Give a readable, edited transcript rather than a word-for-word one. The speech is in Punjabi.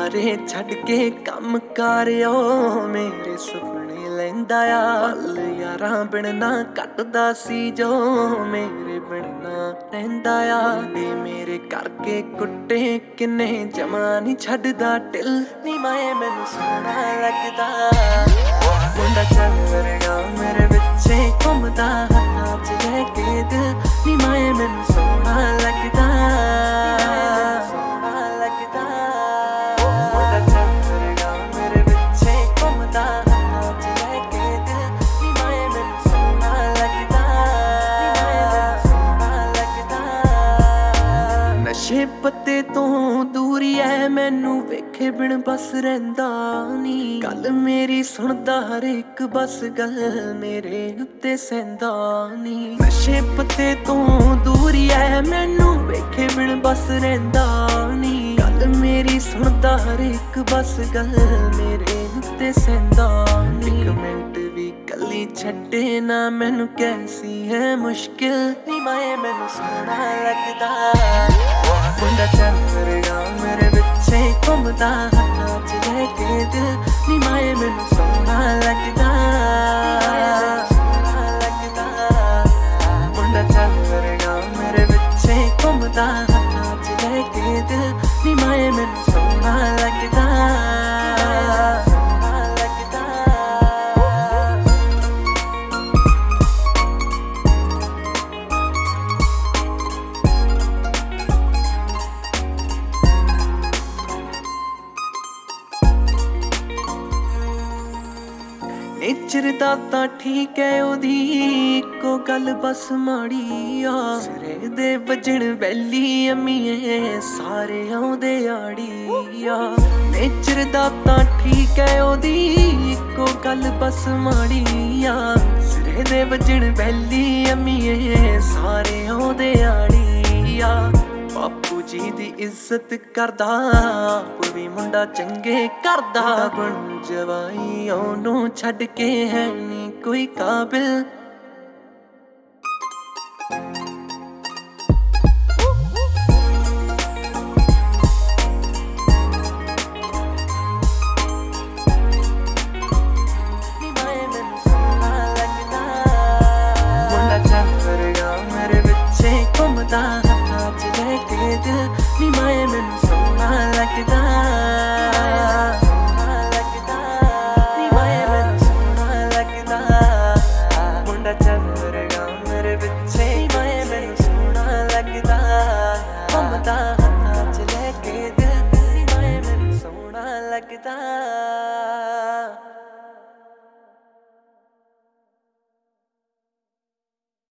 ਸਾਰੇ ਛੱਡ ਕੇ ਕੰਮ ਕਾਰਿਓ ਮੇਰੇ ਸੁਪਨੇ ਲੈਂਦਾ ਆ। ਪਲ ਯਾਰਾਂ ਬਿਨ ਨਾ ਕੱਟਦਾ ਸੀ ਜੋ ਮੇਰੇ ਬਿਨ ਨਾ ਰਹਿੰਦਾ ਆ। ਨੀ ਮੇਰੇ ਕਰਕੇ ਕੁੱਟੇ ਕਿੰਨੇ ਜਮਾ ਨੀ ਛੱਡਦਾ ਢਿੱਲ ਨੀ ਮਾਏ ਮੈਨੂੰ ਸੋਹਣਾ ਲੱਗਦਾ। ਮੁੰਡਾ ਚੱਲ ਵਰਗਾ ਮੇਰੇ ਪਿੱਛੇ ਘੁੰਮਦਾ ਹੱਥਾਂ 'ਚ ਲੈ ਕੇ ਦਿਲ ਨੀ ਮਾਏ ਮੈਨੂੰ ਸੋਹਣਾ ਲੱਗਦਾ। ਨਸ਼ੇ ਪੱਤੇ ਤੋਂ ਦੂਰੀ ਐ ਮੈਨੂੰ ਵੇਖੇ ਬਿਨ ਬਸ ਰਹਿੰਦਾ ਨੀ। ਗੱਲ ਮੇਰੀ ਸੁਣਦਾ ਹਰ ਇੱਕ ਬਸ ਗੱਲ ਮੇਰੇ ਉੱਤੇ ਸਹਿੰਦਾ ਨੀ। ਨਸ਼ੇ ਪੱਤੇ ਤੋਂ ਦੂਰੀ ਐ ਮੈਨੂੰ ਵੇਖੇ ਬਿਨ ਬਸ ਰਹਿੰਦਾ ਨੀ। ਗੱਲ ਮੇਰੀ ਸੁਣਦਾ ਹਰ ਇੱਕ ਬਸ ਗੱਲ ਮੇਰੇ ਉੱਤੇ ਸਹਿੰਦਾ ਨੀ। ਇੱਕ ਮਿੰਟ ਵੀ ਕੱਲੀ ਛੱਡੇ ਨਾ ਮੈਨੂੰ ਕੈਸੀ ਹੈ ਮੁਸ਼ਕਿਲ ਨੀ ਮਾਏ ਮੈਨੂੰ ਸੋਹਣਾ ਲੱਗਦਾ। ਮੁੰਡਾ ਚੱਲ ਵਰਗਾ ਮੇਰੇ ਪਿੱਛੇ ਘੁੰਮਦਾ ਹੱਥਾਂ 'ਚ ਲੈ ਕੇ ਦਿਲ ਨੀ ਮਾਏ ਮੈਨੂੰ ਸੋਹਣਾ ਲੱਗਦਾ। ਮੁੰਡਾ ਚੱਲ ਵਰਗਾ ਮੇਰੇ ਪਿੱਛੇ ਘੁੰਮਦਾ ਹੱਥਾਂ 'ਚ ਲੈ ਕੇ ਦਿਲ ਨੀ ਮਾਏ ਮੈਨੂੰ ਸੋਹਣਾ ਲੱਗਦਾ। ਨੇਚਰ ਦਾ ਤਾਂ ਠੀਕ ਐ ਉਹਦੀ ਇੱਕੋ ਗੱਲ ਬਸ ਮਾੜੀ ਆ। ਸਿਰੇ ਦੇ ਵੱਜਣ ਵੈਲੀ ਅਮੀਏ ਸਾਰੇ ਆਉਂਦੇ ਆੜੀ ਆ। ਨੇਚਰ ਦਾ ਤਾਂ ਠੀਕ ਐ ਉਹਦੀ ਇੱਕੋ ਗੱਲ ਬਸ ਮਾੜੀ ਆ। ਸਿਰੇ ਦੇ ਵੱਜਣ ਵੈਲੀ ਅਮੀਏ ਸਾਰੇ ਆਉਂਦੇ ਆੜੀ ਆ। ਬਾਪੂ ਜੀ ਦੀ ਇੱਜ਼ਤ ਕਰਦਾ ਆਪ ਵੀ ਮੁੰਡਾ ਚੰਗੇ ਕਰਦਾ। ਬਣ ਜਵਾਈ ਉਹਨੂੰ ਛੱਡ ਕੇ ਹੈ ਨੀ ਕੋਈ ਕਾਬਿਲ। ਮੁੰਡਾ ਚੱਲ ਵਰਗਾ ਮੇਰੇ ਪਿੱਛੇ ਘੁੰਮਦਾ ਹੱਥਾਂ 'ਚ ਲੈ ਕੇ ਦਿਲ ਨੀ ਮਾਏ ਮੈਨੂੰ ਸੋਹਣਾ ਲੱਗਦਾ। ਨੀ ਮਾਏ ਮੈਨੂੰ ਸੋਹਣਾ ਲੱਗਦਾ। ਮੁੰਡਾ ਚੱਲ ਵਰਗਾ ਮੇਰੇ ਪਿੱਛੇ ਮਾਏ ਮੈਨੂੰ ਸੋਹਣਾ ਲੱਗਦਾ। ਘੁੰਮਦਾ ਹੱਥਾਂ 'ਚ ਲੈ ਕੇ ਦਿਲ ਨੀ ਮਾਏ ਮੈਨੂੰ ਸੋਹਣਾ ਲੱਗਦਾ।